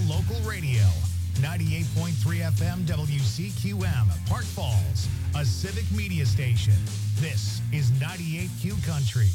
local radio. 98.3 FM WCQM, Park Falls, a civic media station. This is 98Q Country.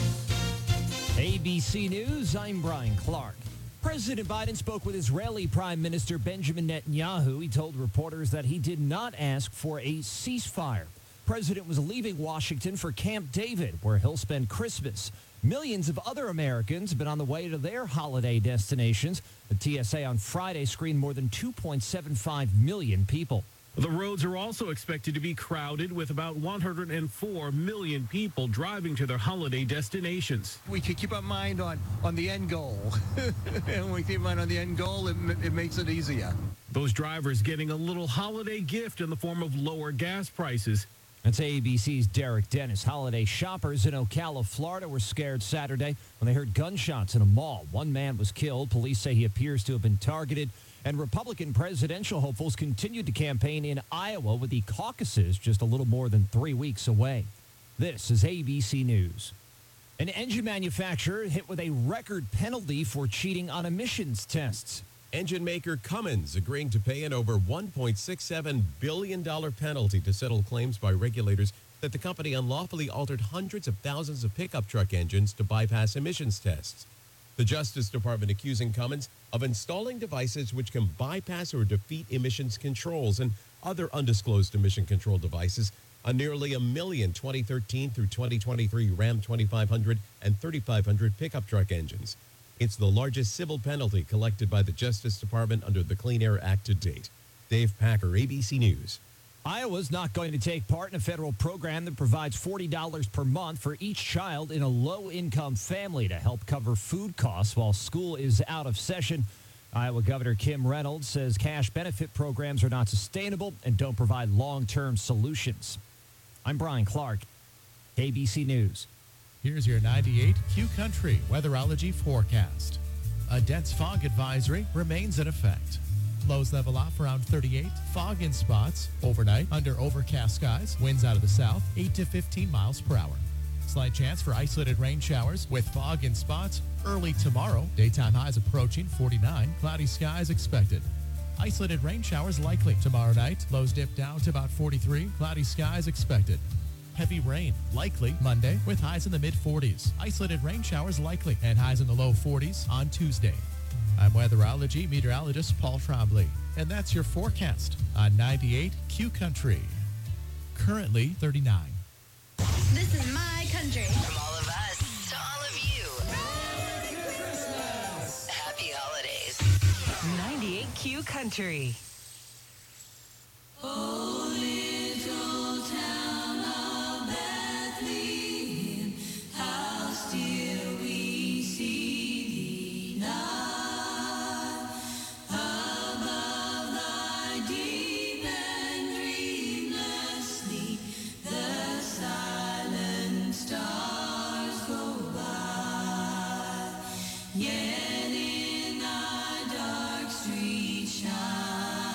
ABC News, I'm Brian Clark. President Biden spoke with Israeli Prime Minister Benjamin Netanyahu. He told reporters that he did not ask for a ceasefire. The president was leaving Washington for Camp David, where he'll spend Christmas. Millions of other Americans have been on the way to their holiday destinations. The TSA on Friday screened more than 2.75 million people. The roads are also expected to be crowded with about 104 million people driving to their holiday destinations. We can keep our mind on the end goal. And when we keep our mind on the end goal, it makes it easier. Those drivers getting a little holiday gift in the form of lower gas prices. That's ABC's Derek Dennis. Holiday shoppers in Ocala, Florida were scared Saturday when they heard gunshots in a mall. One man was killed. Police say he appears to have been targeted. And Republican presidential hopefuls continued to campaign in Iowa with the caucuses just a little more than 3 weeks away. This is ABC News. An engine manufacturer hit with a record penalty for cheating on emissions tests. Engine maker Cummins agreeing to pay an over $1.67 billion penalty to settle claims by regulators that the company unlawfully altered hundreds of thousands of pickup truck engines to bypass emissions tests. The Justice Department accusing Cummins of installing devices which can bypass or defeat emissions controls and other undisclosed emission control devices on nearly a million 2013 through 2023 Ram 2500 and 3500 pickup truck engines. It's the largest civil penalty collected by the Justice Department under the Clean Air Act to date. Dave Packer, ABC News. Iowa's not going to take part in a federal program that provides $40 per month for each child in a low-income family to help cover food costs while school is out of session. Iowa Governor Kim Reynolds says cash benefit programs are not sustainable and don't provide long-term solutions. I'm Brian Clark, ABC News. Here's your 98Q Country weatherology forecast. A dense fog advisory remains in effect. Lows level off around 38. Fog in spots. Overnight, under overcast skies. Winds out of the south, 8 to 15 miles per hour. Slight chance for isolated rain showers with fog in spots early tomorrow. Daytime highs approaching 49. Cloudy skies expected. Isolated rain showers likely tomorrow night. Lows dip down to about 43. Cloudy skies expected. Heavy rain likely Monday with highs in the mid-40s. Isolated rain showers likely and highs in the low 40s on Tuesday. I'm weatherology meteorologist Paul Trombley, and that's your forecast on 98Q Country. Currently 39. This is my country. From all of us to all of you. Merry Christmas. Happy holidays. 98Q Country. Oh, little town of Bethlehem, how still we see thee lie. Above thy deep and dreamless sleep, the silent stars go by. Yet in thy dark street shine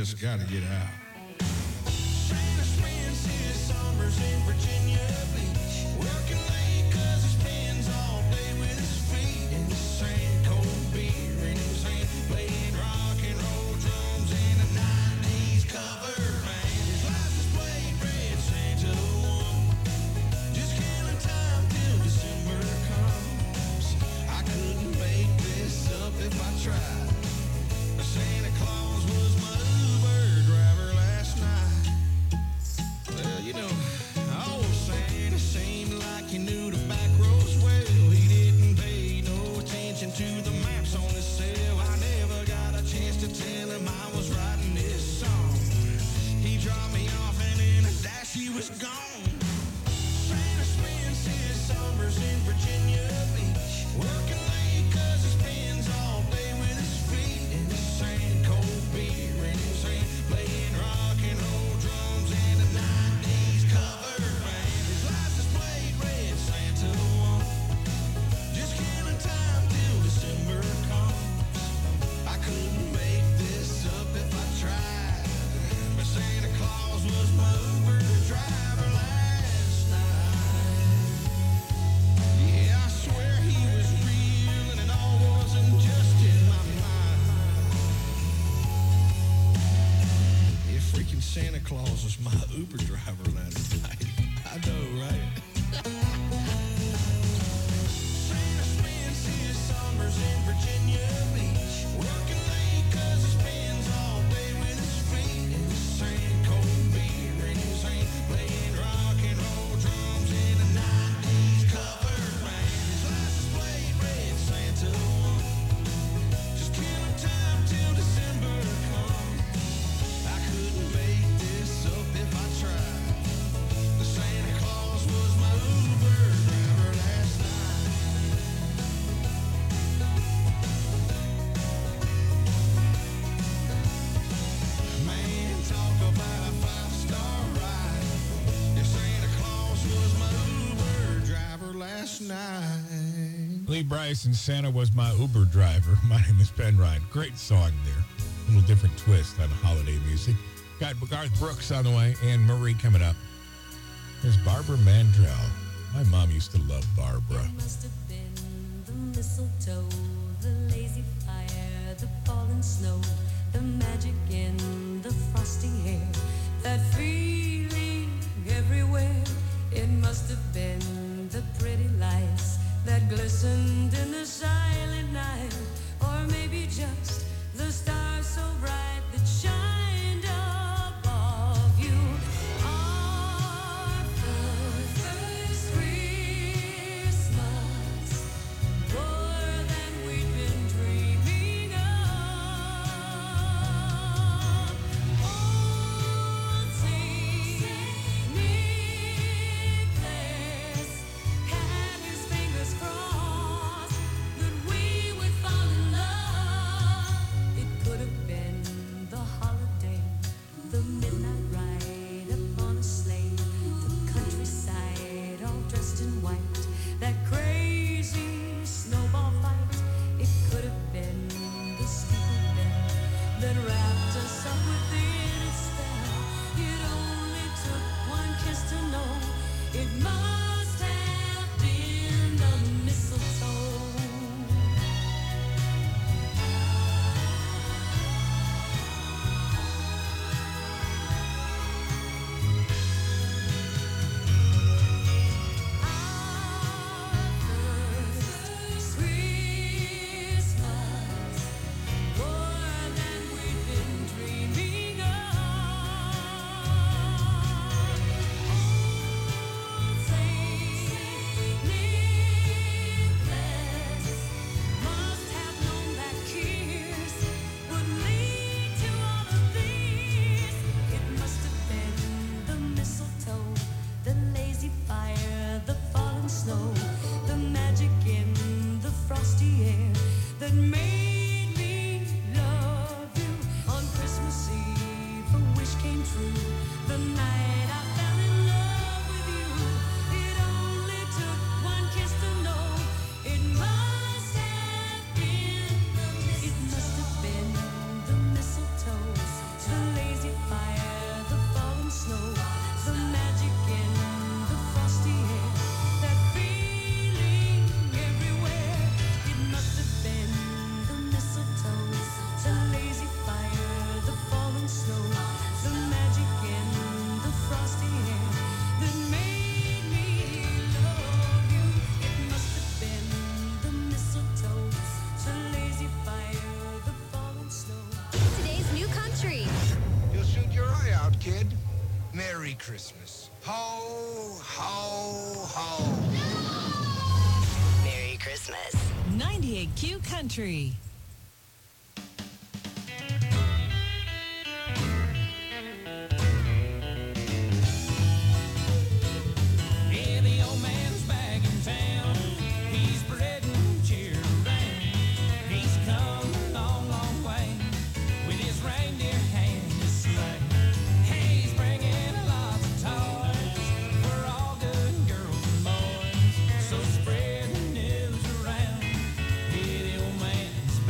just got to get out. Santa Claus was my Uber driver last night. Well, you know, old Santa seemed like he knew the back roads well. He didn't pay no attention to the maps on his cell. I never got a chance to tell him I was writing this song. He dropped me off and in a dash he was gone. Santa spends his summers in Virginia Beach, working late 'cause he spends all day with his feet in the sand, cold beer in his hand, playing rock and roll drums in a 90s cover band. His license plate red Santa won, just killing time till December comes. I couldn't make this up if I tried, but Santa Claus was my Uber driver last night. Yeah, I swear he was real and it all wasn't just in my mind. Yeah, freaking Santa Claus was my Uber driver last night. I know, right? Santa spends his summers in Virginia Beach, working late 'cause he spends all day with his feet in the sand, cold beer in his hand, playing rock and roll drums in a 90s cover band. His license plate red Santa won, just killing time till December comes. I couldn't make this up if I tried. The Santa Claus was my Uber driver last night. Man, talk about a five-star ride. If Santa Claus was my Uber driver last night. Lee Bryson, Santa was my Uber driver. My name is Ben Ryan. Great song there. A little different twist on holiday music. Got Garth Brooks on the way, Anne Marie coming up. There's Barbara Mandrell. My mom used to love Barbara. Must have been the mistletoe, the lazy fire, the falling snow, the magic in the frosty air, that feeling everywhere. It must have been the pretty lights that glistened in the silent night, or maybe just the stars so bright that shined above you. Our first Christmas, more than we'd been dreaming of. Old Saint Nicholas had his fingers crossed that we would fall in love. It could have been the holiday, the midnight ride upon a sleigh, the countryside all dressed in white, that crazy snowball fight. It could have been the steeple bell that wrapped us up within its spell. It only took one kiss to know it must have been the mistletoe. Christmas, more than we'd been dreaming of. Old Saint Nicholas must have known that kiss would lead to all of these. It must have been the mistletoe, the lazy fire, the falling snow, the magic in the frosty air that made me love you. On Christmas Eve, a wish came true. The night I fell in love with you. It only took one kiss to know it must have been the mistletoe. Christmas. Ho, ho, ho. Merry Christmas. 98Q Country. Yeah, the old man's back in town. He's spreading cheer around. He's come a long, long way with his reindeer hand to sleigh. Hey, he's bringing lots of toys for all good girls and boys. So spread the news around. Yeah, the old man's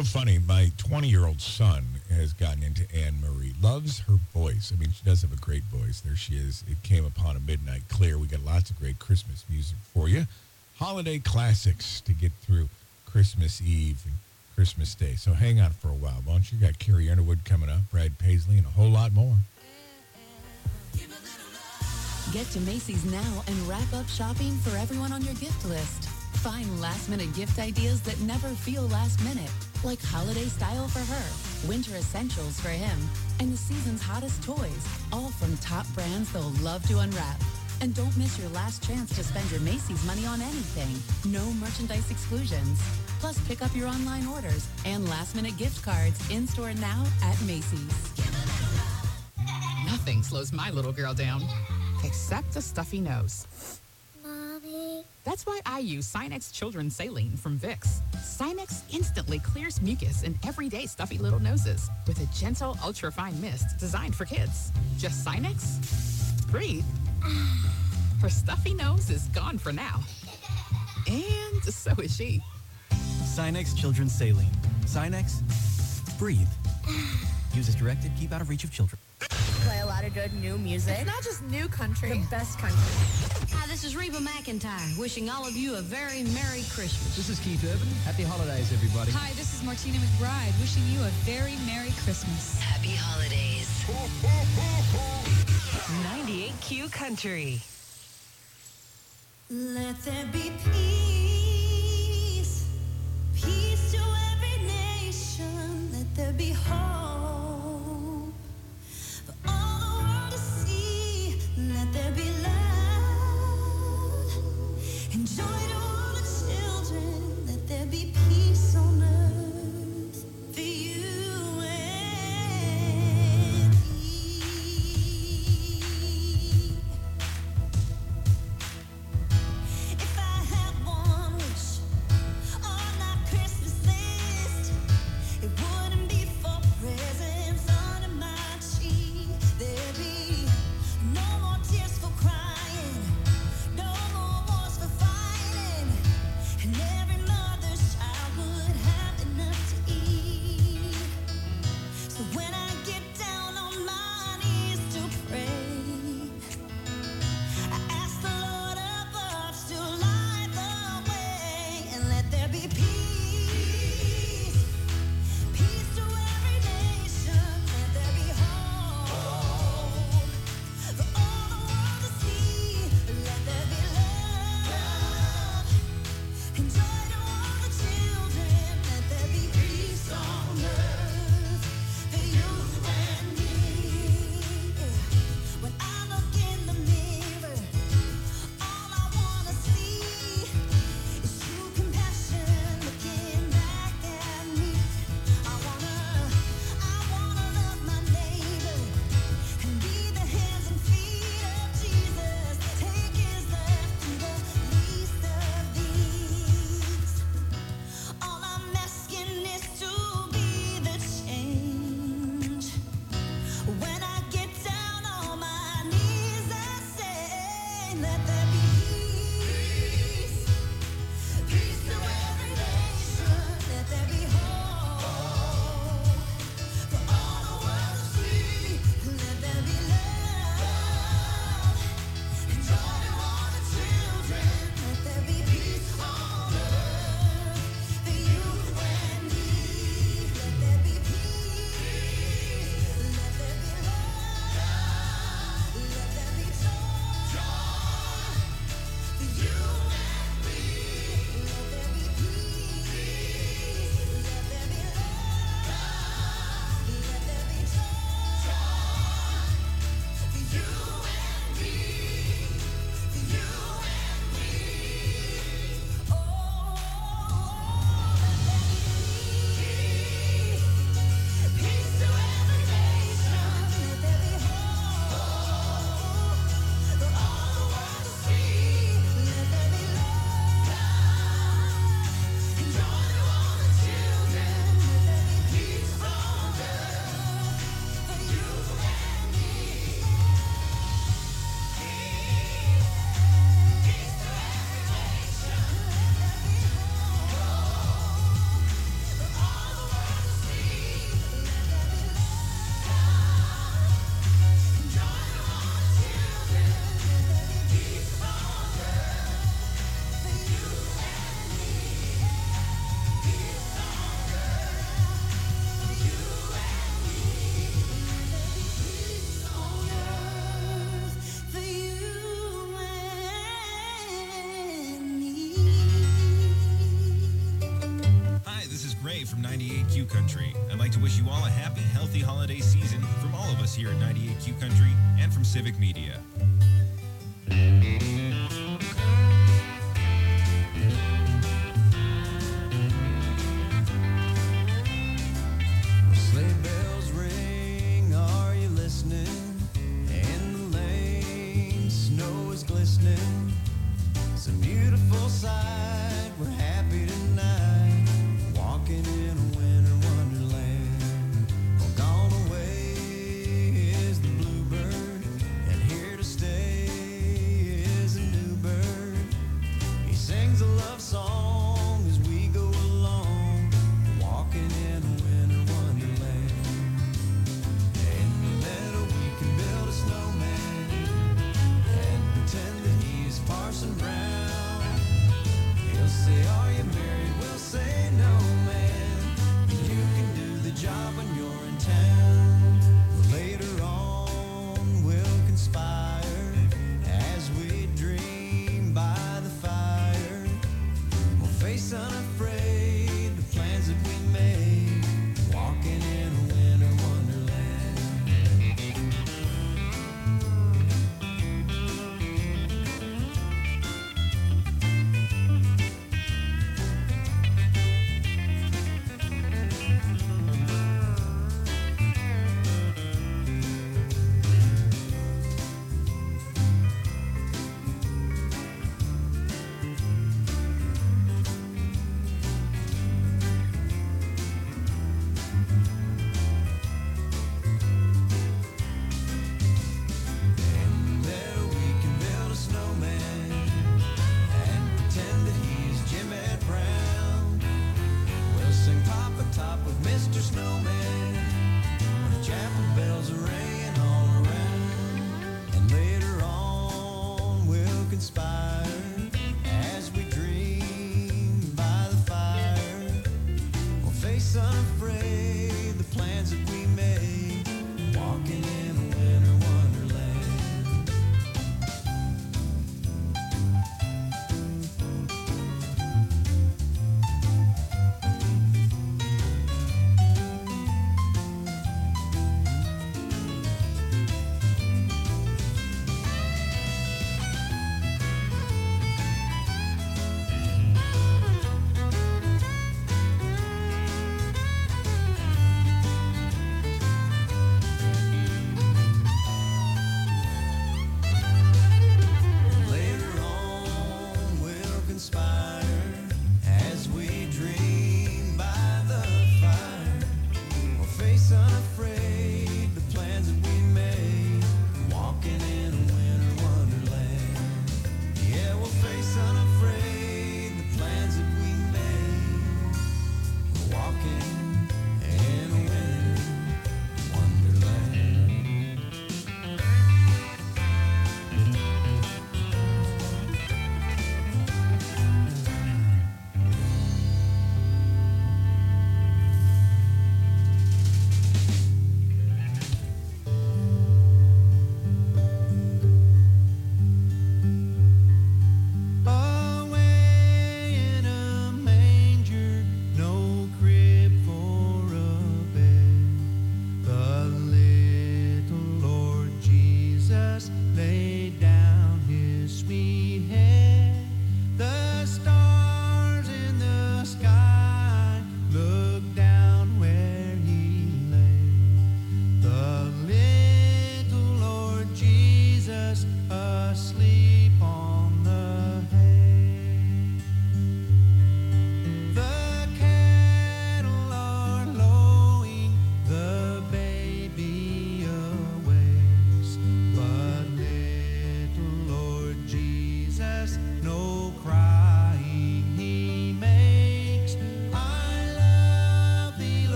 So funny. My 20-year-old son has gotten into Anne Marie. Loves her voice. I mean, she does have a great voice. There she is. It came upon a midnight clear. We got lots of great Christmas music for you. Holiday classics to get through Christmas Eve and Christmas Day. So hang on for a while, won't you? Got Carrie Underwood coming up, Brad Paisley, and a whole lot more. Get to Macy's now and wrap up shopping for everyone on your gift list. Find last-minute gift ideas that never feel last minute, like holiday style for her, winter essentials for him, and the season's hottest toys, all from top brands they'll love to unwrap. And don't miss your last chance to spend your Macy's money on anything. No merchandise exclusions. Plus, pick up your online orders and last-minute gift cards in-store now at Macy's. Nothing slows my little girl down, except a stuffy nose. Mommy. That's why I use Sinex Children's Saline from Vicks. Sinex instantly clears mucus in everyday stuffy little noses with a gentle, ultra-fine mist designed for kids. Just Sinex? Breathe. Her stuffy nose is gone for now. And so is she. Sinex Children's Saline. Sinex, breathe. Use as directed, keep out of reach of children. Play a lot of good new music. It's not just new country. The best country. Hi, this is Reba McEntire, wishing all of you a very Merry Christmas. This is Keith Urban. Happy holidays, everybody. Hi, this is Martina McBride, wishing you a very Merry Christmas. Happy holidays. 98Q Country. Let there be peace, peace to every nation. Let there be hope for all the world to see. Let there be love and joy to all the children. Let there be peace on earth for you and me. If I had one Q Country. I'd like to wish you all a happy, healthy holiday season from all of us here at 98 Q Country and from Civic Media. Sleigh bells ring, are you listening? In the lane, snow is glistening. It's a beautiful sight, we're happy tonight, walking in a winter wonderland. Well, gone away is the bluebird, and here to stay is a new bird. He sings a love song as we go along, walking in a winter wonderland. In the meadow we can build a snowman and pretend that he's Parson Brown. He'll say, "Are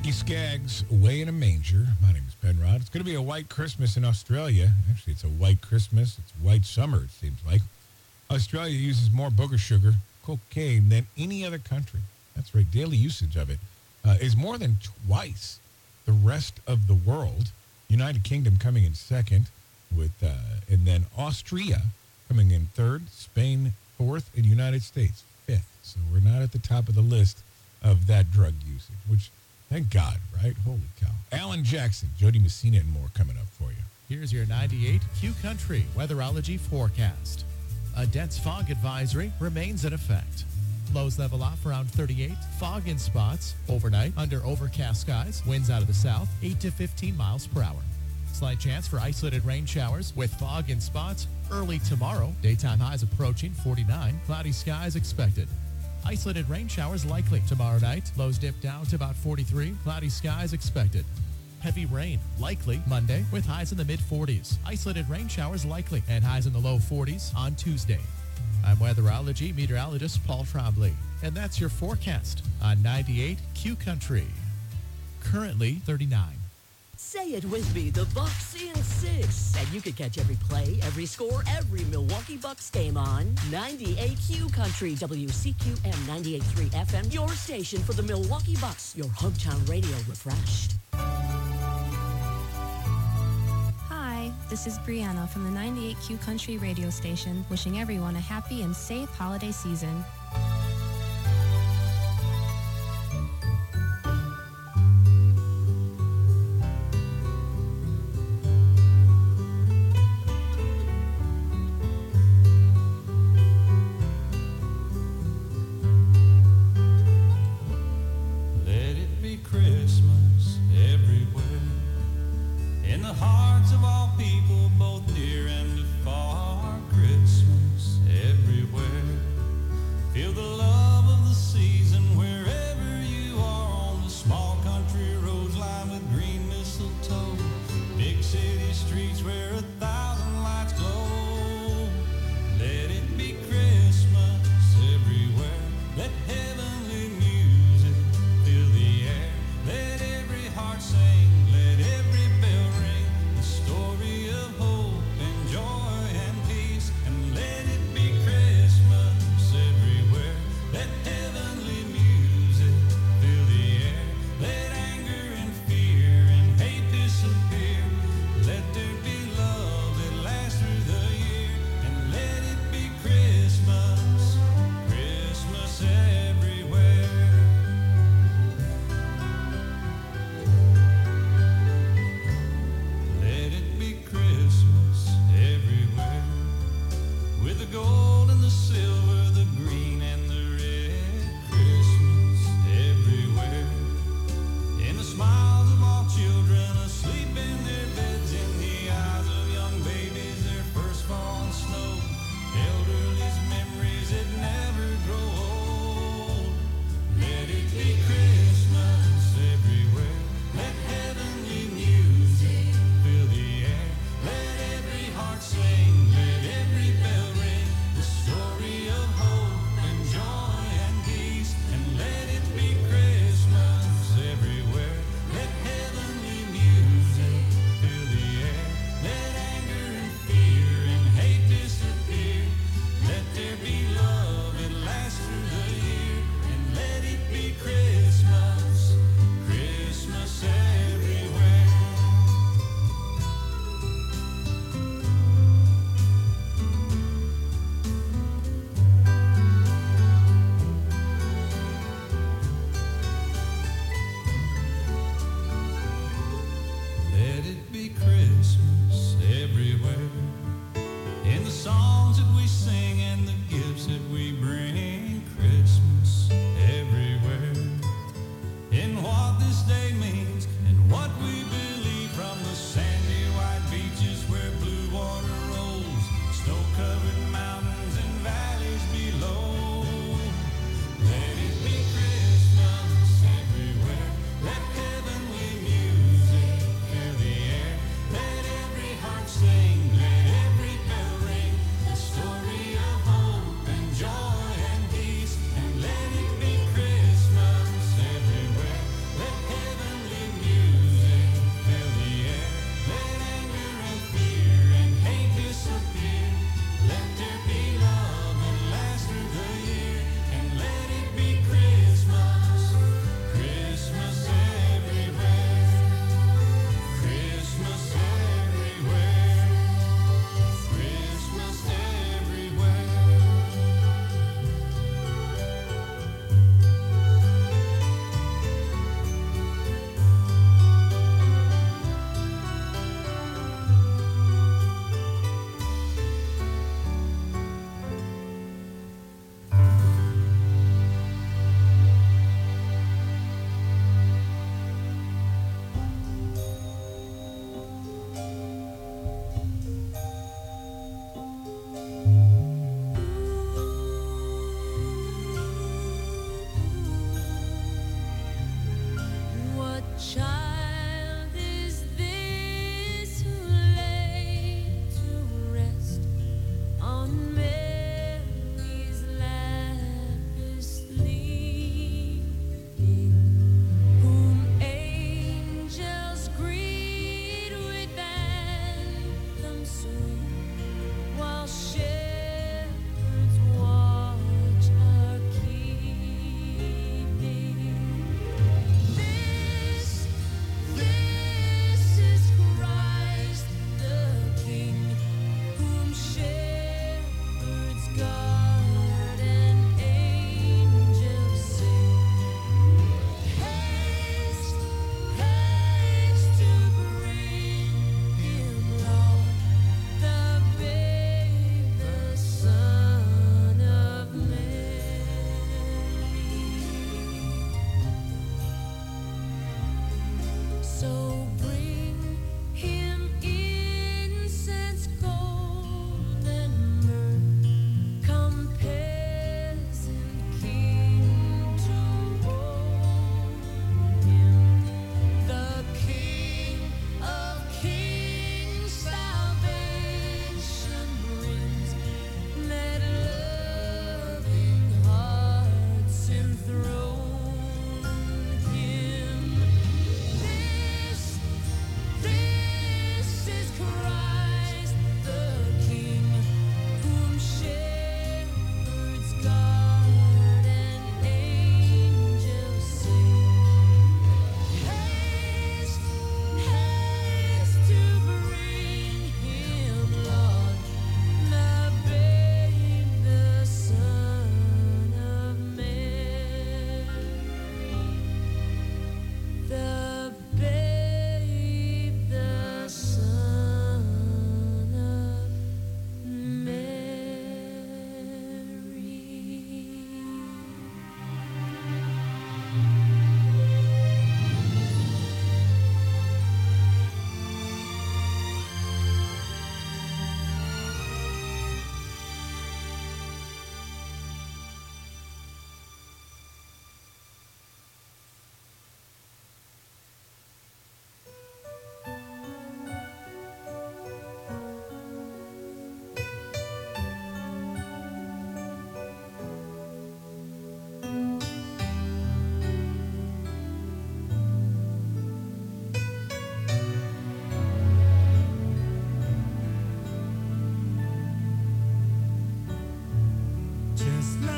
Turkey Skaggs away in a manger. My name is Penrod. It's going to be a white Christmas in Australia. Actually, it's a white Christmas. It's white summer, it seems like. Australia uses more booger sugar, cocaine, than any other country. That's right. Daily usage of it is more than twice the rest of the world. United Kingdom coming in second, and then Austria coming in third, Spain fourth, and United States fifth. So we're not at the top of the list of that drug usage, which, thank God, right? Holy cow. Alan Jackson, Jody Messina, and more coming up for you. Here's your 98 Q Country weatherology forecast. A dense fog advisory remains in effect. Lows level off around 38. Fog in spots. Overnight, under overcast skies. Winds out of the south, 8 to 15 miles per hour. Slight chance for isolated rain showers with fog in spots early tomorrow. Daytime highs approaching 49. Cloudy skies expected. Isolated rain showers likely tomorrow night. Lows dip down to about 43. Cloudy skies expected. Heavy rain likely Monday with highs in the mid-40s. Isolated rain showers likely and highs in the low 40s on Tuesday. I'm weatherology meteorologist Paul Trombley, and that's your forecast on 98 Q Country. Currently 39. Say it with me, the Bucks in 6. And you can catch every play, every score, every Milwaukee Bucks game on 98 Q Country, WCQM 98.3 FM, your station for the Milwaukee Bucks, your hometown radio refreshed. Hi, this is Brianna from the 98 Q Country radio station, wishing everyone a happy and safe holiday season. Let it be Christmas everywhere, in the hearts of all people, both near and far. Christmas everywhere. Feel the love of the season wherever you are, on the small country roads lined with green mistletoe, big city streets where 1,000 lights glow. Let it be Christmas everywhere. Let heavenly music fill the air. Let every heart sing, let every bell ring, the story of hope and joy and peace. And let it be Christmas everywhere. Let heavenly music fill the air. Let anger and fear and hate disappear. Let there be love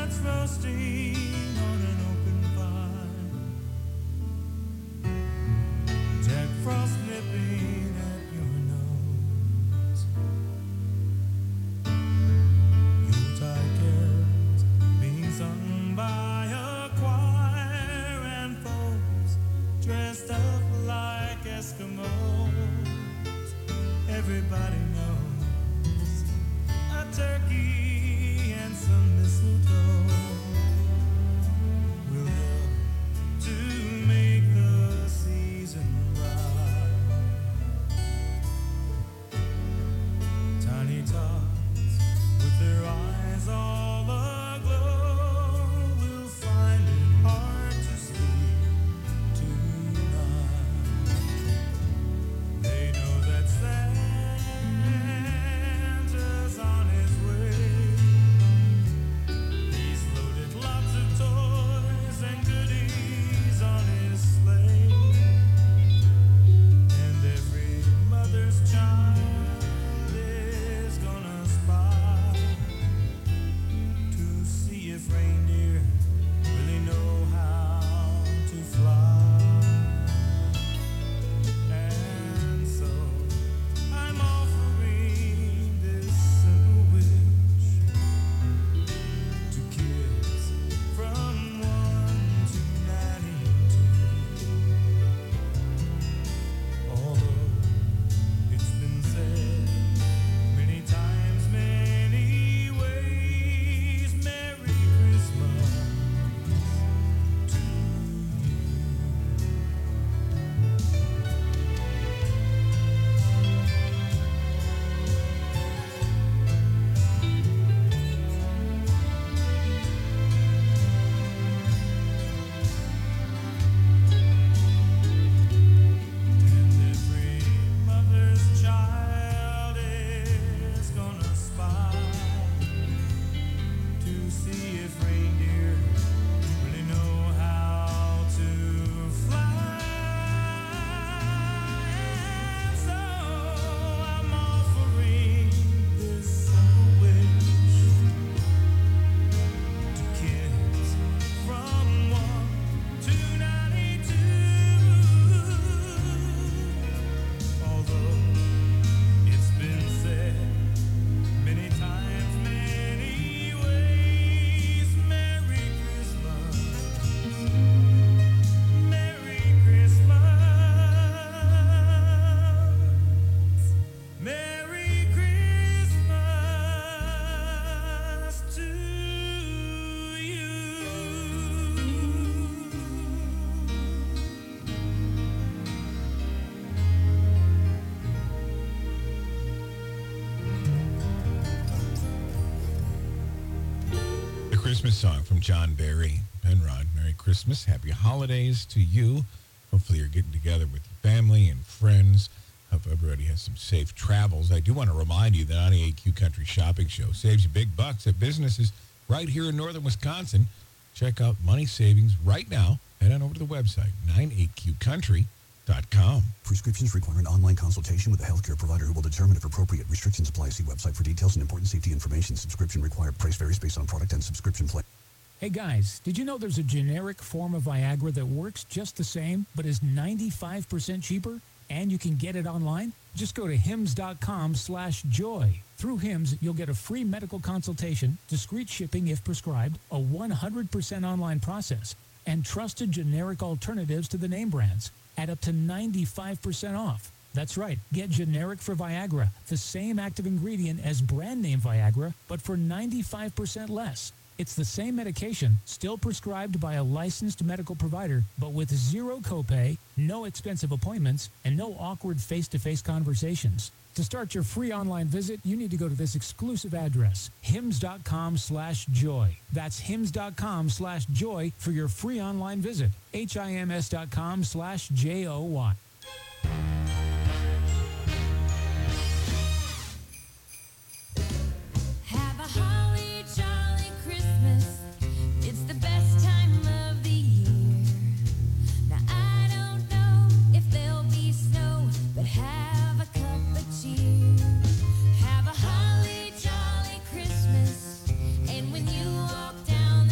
chestnuts roasting on an open vine. Jack Frost nipping at your nose. Yuletide carols being sung by a choir and folks dressed up like Eskimos. Everybody knows a turkey and some mistletoe will help to make the season bright. Tiny tots with their eyes all aglow will find it hard to sleep tonight. They know that Santa's on his way. He's loaded lots of toys and goodies on his sleigh. And every mother's child is gonna spy to see if reindeer really know how to fly. And so I'm offering this simple wish to kids from 1 to 92. Although it's been said many times, many ways, Merry Christmas to you. And every mother's child is gonna spy to see if reindeer really know how to fly. And so I'm offering this simple wish to kids from 1 to 92. Although it's been said many times, many ways, Merry Christmas, Merry Christmas, Merry Christmas to you. The Christmas song from John Barry. Penrod, Merry Christmas. Happy holidays to you. Hopefully you're getting together with your family and friends. Hope everybody has some safe travels. I do want to remind you that 98Q Country Shopping Show saves you big bucks at businesses right here in northern Wisconsin. Check out money savings right now. Head on over to the website, 98qcountry.com. Prescriptions require an online consultation with a healthcare provider who will determine if appropriate. Restrictions apply. See website for details and important safety information. Subscription required. Price varies based on product and subscription plan. Hey guys, did you know there's a generic form of Viagra that works just the same, but is 95% cheaper? And you can get it online? Just go to hims.com/joy. Through Hims, you'll get a free medical consultation, discreet shipping if prescribed, a 100% online process, and trusted generic alternatives to the name brands at up to 95% off. That's right. Get generic for Viagra, the same active ingredient as brand name Viagra, but for 95% less. It's the same medication, still prescribed by a licensed medical provider, but with zero copay, no expensive appointments, and no awkward face-to-face conversations. To start your free online visit, you need to go to this exclusive address, hims.com/joy. That's hims.com/joy for your free online visit. HIMS.com/JOY. Have a holly jolly Christmas. It's the best time of the year. Now I don't know if there'll be snow, but have a cup of cheer. Have a holly jolly Christmas. And when you walk down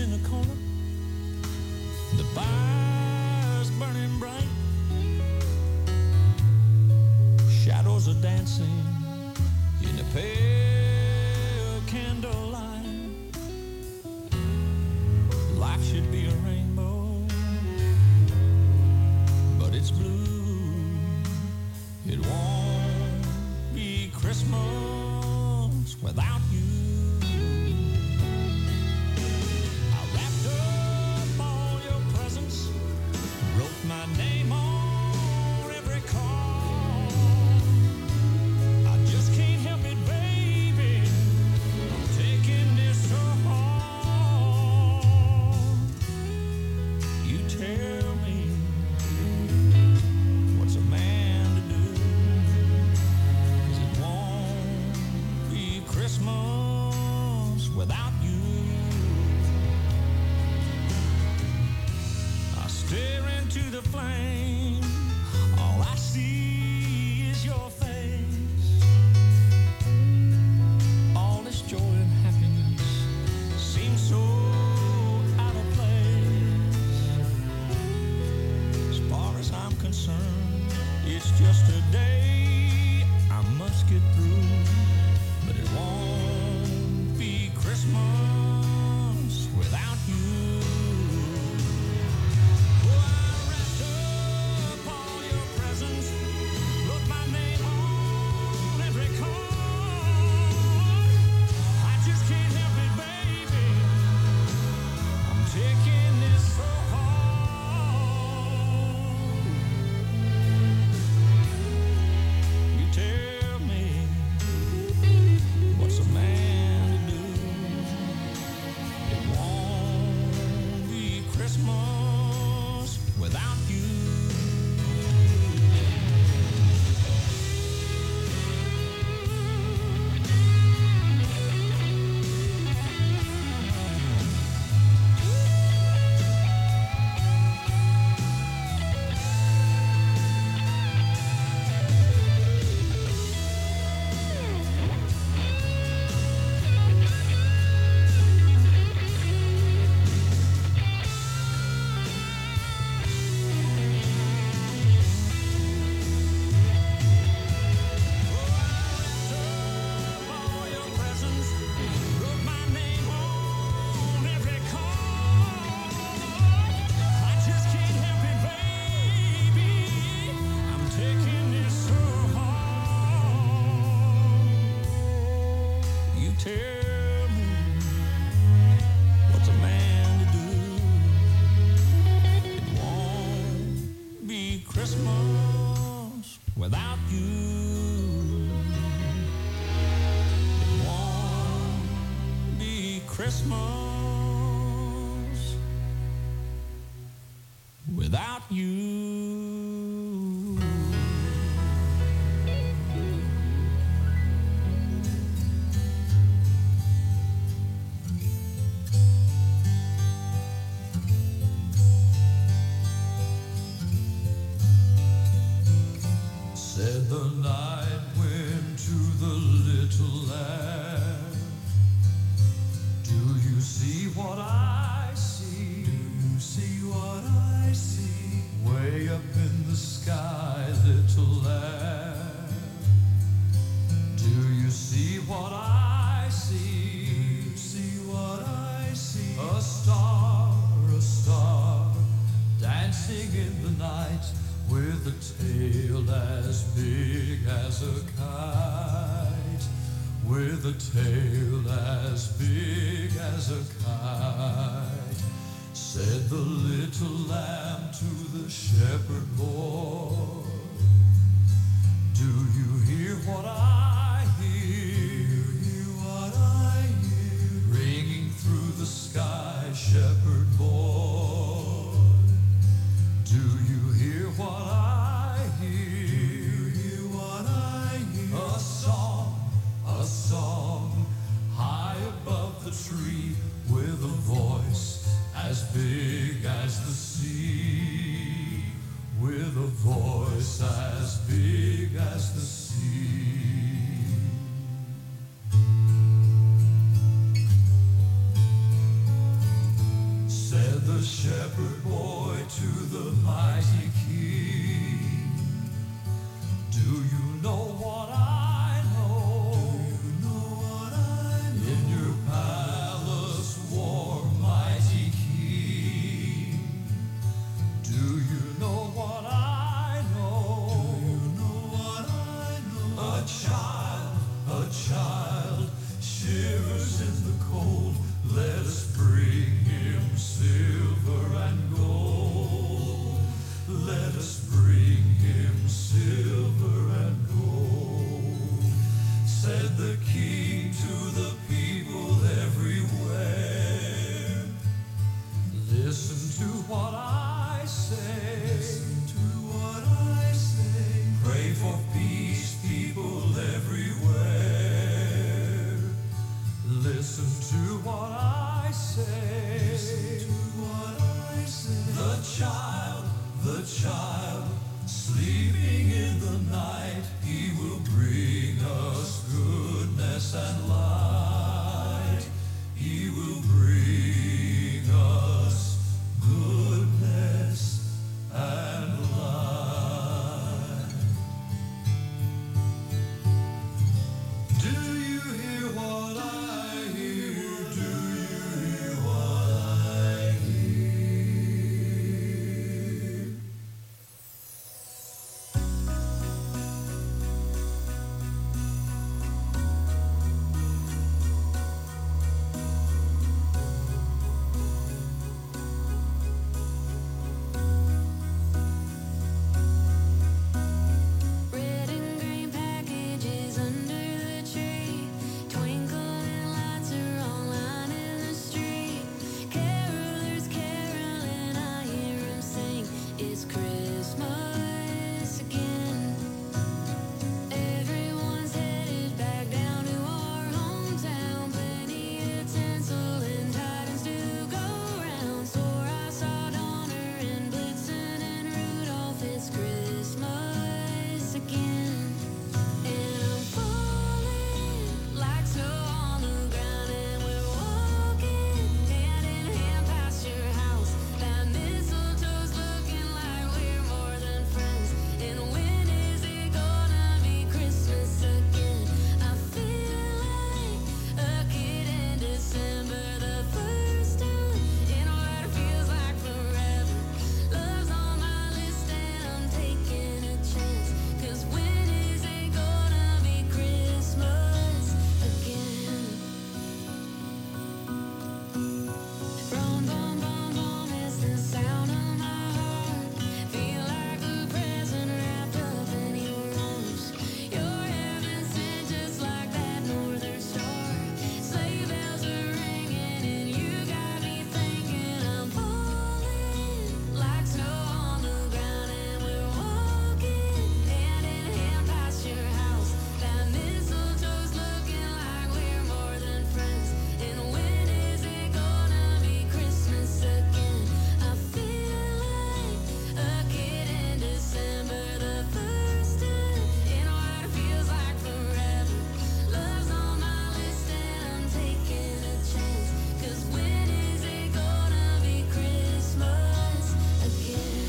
in the corner. The fire's burning bright. Shadows are dancing in the pale candlelight. Life should be a rainbow, but it's blue. It won't be Christmas without you. I wrapped up all your presents, wrote my name on every card. I just can't help it, baby. I'm taking this so hard. You tell me, what's a man to do? 'Cause it won't be Christmas without you. I stare into the flame. All I see is your face. All this joy and happiness seems so out of place. As far as I'm concerned, it's just a day I must get through. But it won't be Christmas without you. Oh, I wrapped up all your presents, wrote my name on every card. I just can't help it, baby. I'm taking this so hard. You tell me, what's a man to do? It won't be Christmas without you. All your presents, wrote my name on every card. I just can't help it, baby. I'm taking this so hard. You tell me, what's a man to do? It won't be Christmas without you. It won't be Christmas without you. Said the night wind to the little lamb, do you see what I see? Do you see what I see? Way up in the sky, little lamb, do you see what I see? Do you see what I see? A star, dancing in the night, with a tail as big as a kite, with a tail as big as a kite. Said the little lamb to the shepherd boy, do you hear what I hear? Hear what I hear? Ringing through the sky, shepherd boy, do you hear what I hear? Do you hear what I hear? A song, high above the tree, with a voice as big as the sea, with a voice as big as the sea. shepherd boy to the mighty king. Do you know what I know? Do you know what I know? In your palace, warm mighty king. Do you know what I know? Do you know what I know? A child shivers in the cold. Let us bring him silver and gold. Let us bring him silver and gold. Said the king to the people everywhere. Listen to what I say. Listen to what I say. Pray for peace, people everywhere. Listen to what I say. Listen to what I say. The child, sleeping in the night, he will bring us goodness and light. He will bring us goodness and light. Do you hear what I hear? Do you hear what I hear? Red and green packages under the tree. Twinkling lights are all lining the street. Carolers caroling, I hear 'em sing. It's Christmas again. Everyone's headed back down to our hometown. Plenty of tinsel and tidings to go round. Swore I saw Donner and Blitzen and Rudolph. It's Christmas again. And I'm falling like snow on the ground. And we're walking hand in hand past your house. That mistletoe's looking like we're more than friends. And when is it gonna be Christmas again? I feel like a kid in December, the first time in what feels like forever. Love's on my list and I'm taking a chance. 'Cause when is it gonna be Christmas again? Brum, bum, bum, bum is the sound of my heart. Feel like a present wrapped up in your arms. You're heaven sent just like that northern star. Sleigh bells are ringing and you got me thinking. I'm falling like snow on the ground. And we're walking hand in hand past your house. That mistletoe's looking like we're more than friends. And when is it gonna be Christmas again? I feel like a kid in December, the first time in what feels like forever. Love's on my list and I'm taking a chance. 'Cause when is it gonna be Christmas again?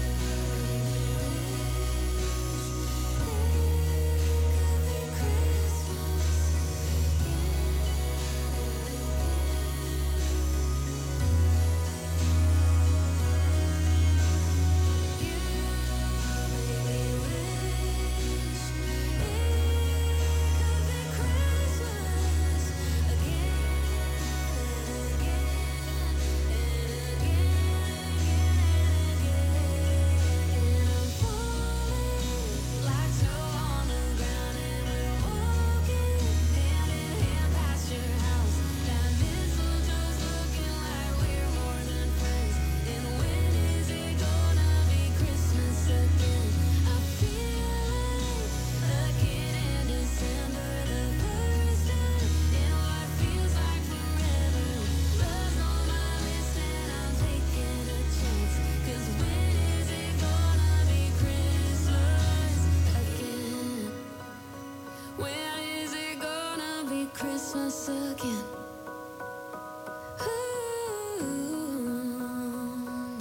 Like snow on the ground and we're walking hand in hand past your house. That mistletoe's looking like we're more than friends. And when is it gonna be Christmas again? I feel like a kid in December, the first time in what feels like forever. Love's on my list and I'm taking a chance. 'Cause when is it gonna be Christmas again? When is it gonna be Christmas again? Ooh.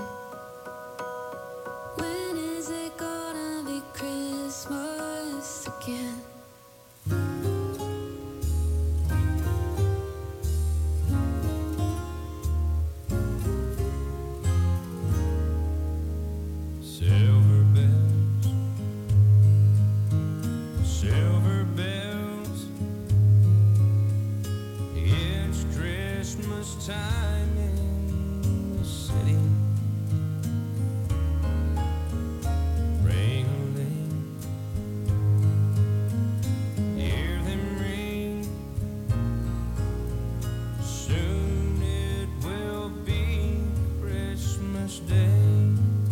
time in the city. Ring-a-ling, hear them ring. Soon it will be Christmas Day.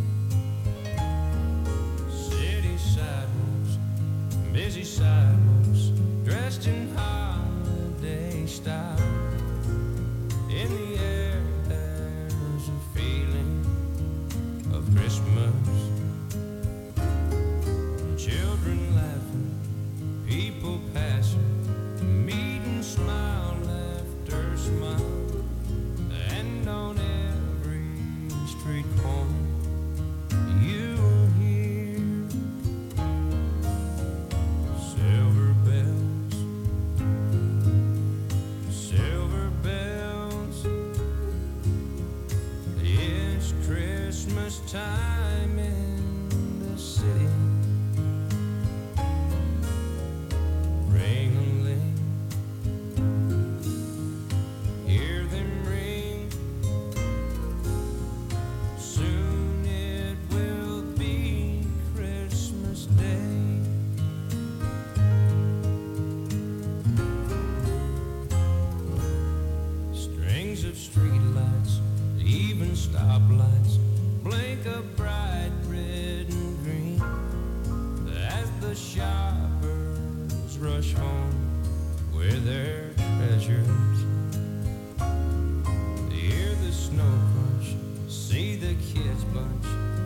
City sidewalks, busy sidewalks, dressed in holiday style. In the air, there's a feeling of Christmas. Children laughing, people passing, meet and smile after smile. And on every street corner, you will hear silver bells, silver bells. It's Christmas time in the city. Ring-a-ling, hear them ring. Soon it will be Christmas Day. Strings of streetlights, even stoplights, blink a bright red and green as the shoppers rush home with their treasures. Hear the snow crunch, see the kids bunch